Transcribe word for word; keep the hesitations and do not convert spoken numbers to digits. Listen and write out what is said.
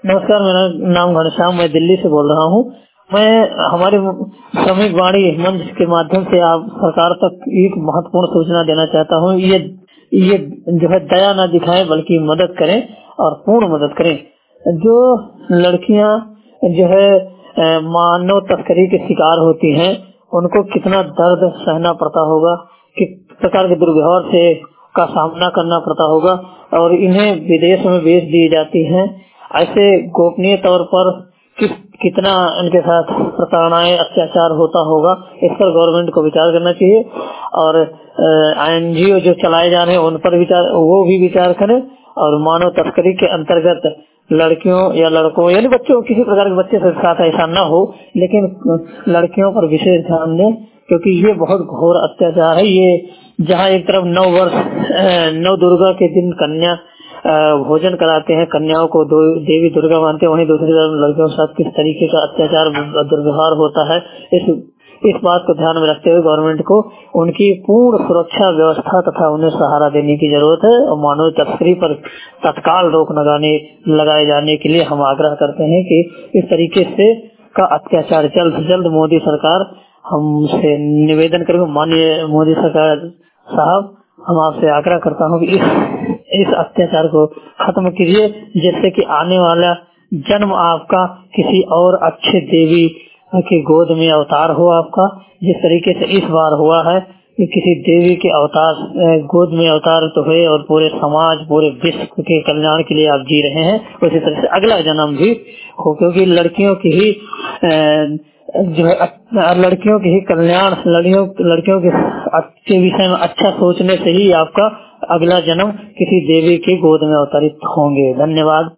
नमस्कार, मेरा नाम घनश्याम, मैं दिल्ली से बोल रहा हूँ। मैं हमारे श्रमिक वाणी मंच के माध्यम से आप सरकार तक एक महत्वपूर्ण सूचना देना चाहता हूँ। ये ये जो है दया न दिखाएं बल्कि मदद करें और पूर्ण मदद करें। जो लड़कियां जो है अ, मानव तस्करी के शिकार होती हैं, उनको कितना दर्द सहना पड़ता होगा, किस प्रकार के दुर्व्यवहार से का सामना करना पड़ता होगा और इन्हें विदेश में बेच दी जाती हैं। ऐसे गोपनीय तौर पर किस कितना इनके साथ प्रताड़नाएं अत्याचार होता होगा, इस पर गवर्नमेंट को विचार करना चाहिए और एनजीओ जो चलाए जा रहे हैं उन पर विचार वो भी विचार करें और मानव तस्करी के अंतर्गत लड़कियों या लड़कों यानी बच्चों, किसी प्रकार के बच्चे के साथ ऐसा न हो, लेकिन लड़कियों पर विशेष ध्यान दें क्योंकि ये बहुत घोर अत्याचार है। ये जहाँ एक तरफ नौ वर्ष नौ दुर्गा के दिन कन्या भोजन कराते हैं, कन्याओं को दो देवी दुर्गा मानते हैं, वहीं दूसरी तरफ लड़कियों के साथ किस तरीके का अत्याचार दुर्व्यवहार होता है। इस इस बात को ध्यान में रखते हुए गवर्नमेंट को उनकी पूर्ण सुरक्षा व्यवस्था तथा उन्हें सहारा देने की जरूरत है और मानव तस्करी पर तत्काल रोक लगाने लगाए जाने के लिए हम आग्रह करते हैं कि इस तरीके से का अत्याचार जल्द से जल्द मोदी सरकार हमसे निवेदन करेंगे। माननीय मोदी सरकार साहब, हम आपसे आग्रह करता हूँ कि इस इस अत्याचार को खत्म कीजिए, जिससे कि आने वाला जन्म आपका किसी और अच्छे देवी की गोद में अवतार हो आपका, जिस तरीके से इस बार हुआ है कि किसी देवी के अवतार गोद में अवतार तो है और पूरे समाज पूरे विश्व के कल्याण के लिए आप जी रहे हैं, उसी तरह से अगला जन्म भी हो, क्योंकि लड़कियों की ही जो है लड़कियों के ही कल्याण लड़कियों लड़कियों के विषय में अच्छा सोचने से ही आपका अगला जन्म किसी देवी की गोद में अवतरित होंगे। धन्यवाद।